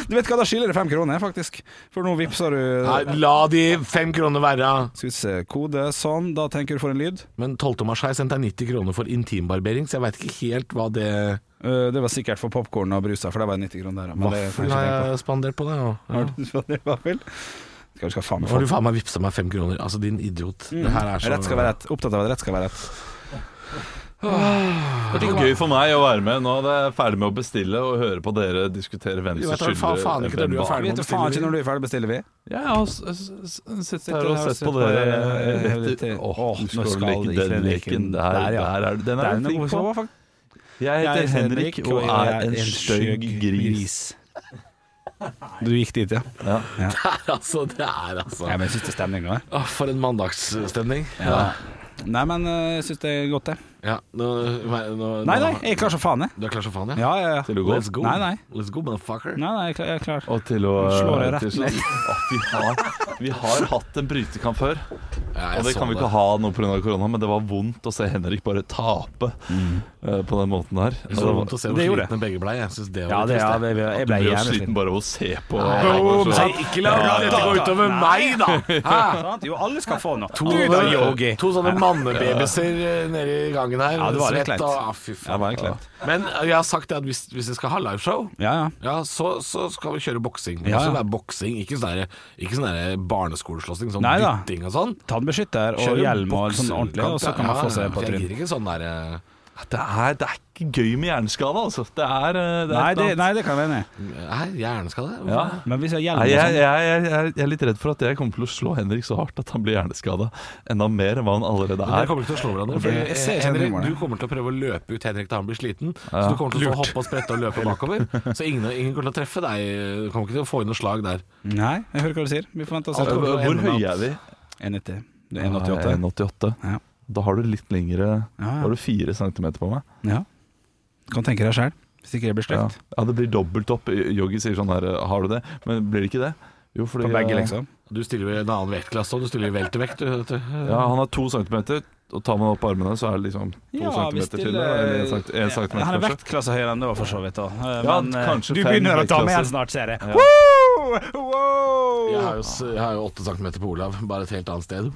Du vet hva, da skiller det fem kroner faktisk. For nå vipser du Nei, la de fem kroner være. Skal vi se, kode sånn. Da tenker du for en lyd. Men tolvte mars har jeg sendt deg nitti kroner for intimbarbering, så jeg vet ikke helt hva det uh, Det var sikkert for popcorn og brusa, for det var nitti kroner der. Vaffel har jeg spandert på det. Ja. Har du spandert vaffel? Skal du skal faen meg Har du faen meg vipset meg fem kroner? Altså, din idiot. Mm. Det her er så... Rett skal være rett. Opptatt av at rett skal være rett. Det er gøy for meg å være med. Nå er jeg ferdig med å bestille og høre på dere diskutere hvem som skylder faen, faen ikke når du er ferdig med å bestille. Faen ikke når du er ferdig bestiller vi. Ja, jeg har sittet her og sett på dere. Åh, du skal leke den leken. Den er du flink på. Jeg heter Henrik og er en stygg gris. Du gikk dit, ja. Ja. Det er altså, det er altså Ja, men jeg synes det er stemning nå. Åh, for en mandagsstemning. Ja. Nei, men jeg synes det er godt det. Ja, nå, nå, Nei, nei, jeg er klar som faen, jeg. Du er klar som faen, ja? Ja, ja, ja. Til å gå? Let's go. Nei, nei. Let's go, motherfucker. Nei, nei, jeg er klar. Jeg er klar. Og til å Slå det rett til, ned. å, vi, har, vi har hatt en brytekamp før. Ja, og det kan vi ikke ha nå på grunn av korona, men det var vondt å se Henrik bare tape mm. uh, på den måten her. Det var vondt å se hvor slitne begge ble. Jeg synes det var ja, litt det, ja, trist. Jeg ble jævlig sliten sliten bare av å se på. Boom, så, ikke la dette gå utover meg, da! Hæ? Jo, alle skal få noe. To, to sånne mannebabyser nede i gangen her. Ja, det var litt kleint. Ah, fy faen. Ja, det var litt kleint. Men jeg har sagt det at hvis, hvis jeg skal ha liveshow, ja, ja. Ja, så, så skal vi kjøre boksing. Ja, ja. Det er boksing, ikke sånn der, ikke sånn der barneskoleslåssing, sånn Nei, da. bytting og sånn. Tannbeskytter og Kjøre hjelm og sånn ordentlig, og så kan man ja, få seg på Jeg trinn. gir ikke sånn der eh, Det er, det er ikke gøy med hjerneskade, altså. Det er, det er nei, det, nei, det kan jeg være enig. Nei, hjerneskade. Ja. Men hvis jeg hjelm Nei, og jeg, sånn jeg, jeg, jeg, jeg er litt redd for at jeg kommer til å slå Henrik så hardt at han blir hjerneskada enda mer enn hva han allerede Men dere er. kommer ikke til å slå hverandre. For Jeg ser ikke Henrik, Henrik, du kommer til å prøve å løpe ut Henrik da han blir sliten. Ja. Så du kommer til å få hoppe og sprette og løpe bakover. Så ingen, ingen kommer til å treffe deg. Du kommer ikke til å få inn noe slag der. Nei, jeg hører hva du sier. Vi får vente og se. Alt kommer til å Hvor ende med høye at- er vi? en nitti. Det er en åttiåtte. en åttiåtte. Ja. Da har du litt lengre Ja, Da ja. har du fire centimeter på meg. Ja. Kan tenke deg selv, hvis ikke det blir Ja. stygt. ja, det blir dobbelt opp. Joggi sier sånn her, har du det? Men blir det ikke det? Jo, fordi På begge, liksom. Du stiller jo i en annen vektklasse, og du stiller i veltervekt. du vet du. Ja, han har to centimeter, og tar man opp armene, så er det liksom to Ja, hvis centimeter det- til. Eller en, cent, en centimeter, Han er kanskje. vektklasse høyere enn det var for så vidt da. Ja, Men eh, kanskje du fem begynner å ta med vektklasser. en snart, ser jeg. Ja. Wow! Wow! Jeg har jo, s- jeg har jo åtte centimeter på Olav, bare et helt annet sted.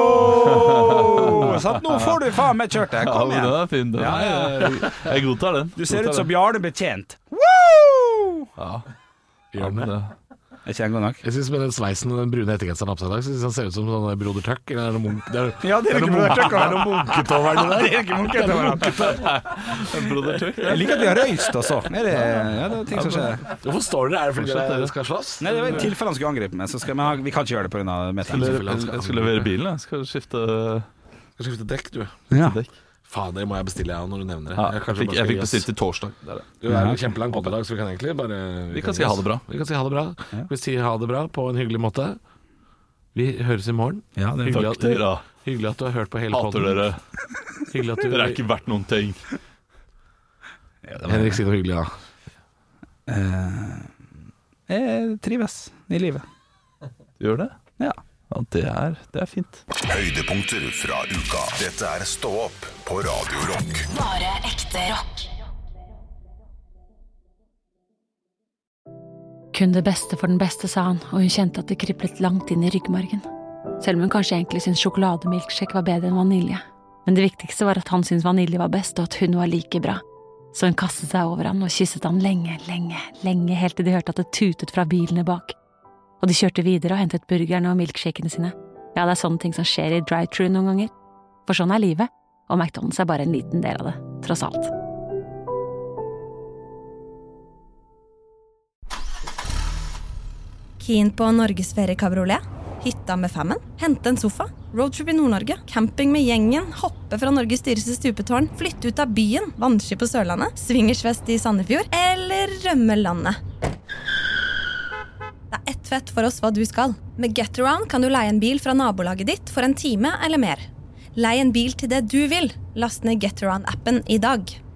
Wow! Så at nå får du faen meg kjørt det. Ja, Kom men den igjen. er fin. Den Ja, ja, er, jeg, jeg godtar den. Du ser Godtar ut som den. Bjarne Betjent. Wow! Ja, Gjør men det. det. Er ikke den god nok? Jeg synes med den sveisen og den brune hettegenseren han har på seg i dag, så synes han ser ut som sånn Broder Tuck. Eller er det noe munk... Det er, Ja, det er ikke noe Broder munk- Tuck, det er noe munketoveren det der. Det er ikke munket over Broder Tuck. Jeg liker at vi har røyst også. Er det, ja, det er ting som skjer. Hvorfor står dere? Er det fordi dere skal slåss? Nei, det var i tilfelle han skulle angripe meg, så skal, men han- vi kan ikke gjøre det på grunn av metal. Jeg, jeg skal levere bilen, jeg. Skal skifte Skal skifte dekk, du. Ja. dekk. Faen, det må jeg bestille, jeg, når du nevner det. Ja, Jeg jeg kanskje fikk, bare jeg skal fikk gi oss- bestilt til torsdag. Det er det. Du er jo kjempelang poddag, så vi kan egentlig bare Vi kan si ha det bra. Vi kan si ha det bra. Vi sier ha det bra på en hyggelig måte. Vi høres i morgen. Ja, det er Hyggelig Takk at, dere. hyggelig at du har hørt på hele Hater podden. dere. Hyggelig at du Dere er ikke verdt noen ting. Henrik, si noe hyggelig, da. Eh, Jeg trives i livet. Gjør det? Ja. Ja, det er, det er fint. Høydepunkter fra uka. Dette er Stå opp på Radio Rock. Bare ekte rock. Kun det beste for den beste, sa han, og hun kjente at det kriblet langt inn i ryggmargen. Selv om hun kanskje egentlig syntes sjokolademilkshake var bedre enn vanilje. Men det viktigste var at han syntes vanilje var best, og at hun var like bra. Så hun kastet seg over han og kysset han lenge, lenge, lenge, helt til de hørte at det tutet fra bilene bak. Og de kjørte videre og hentet burgerne og milkshakene sine. Ja, det er sånne ting som skjer i drive-thru noen ganger. For sånn er livet, og McDonald's er bare en liten del av det, tross alt. Keen på Norgesferie kabriolet? Hytta med femmen? Hente en sofa? Roadtrip i Nord-Norge? Camping med gjengen? Hoppe fra Norges dyreste stupetårn? Flytte ut av byen? Vannski på Sørlandet? Swingersfest i Sandefjord? Eller rømme landet? Det er ett fett for oss hva du skal. Med GetAround kan du leie en bil fra nabolaget ditt for en time eller mer. Lei en bil til det du vil. Last ned GetAround-appen i dag.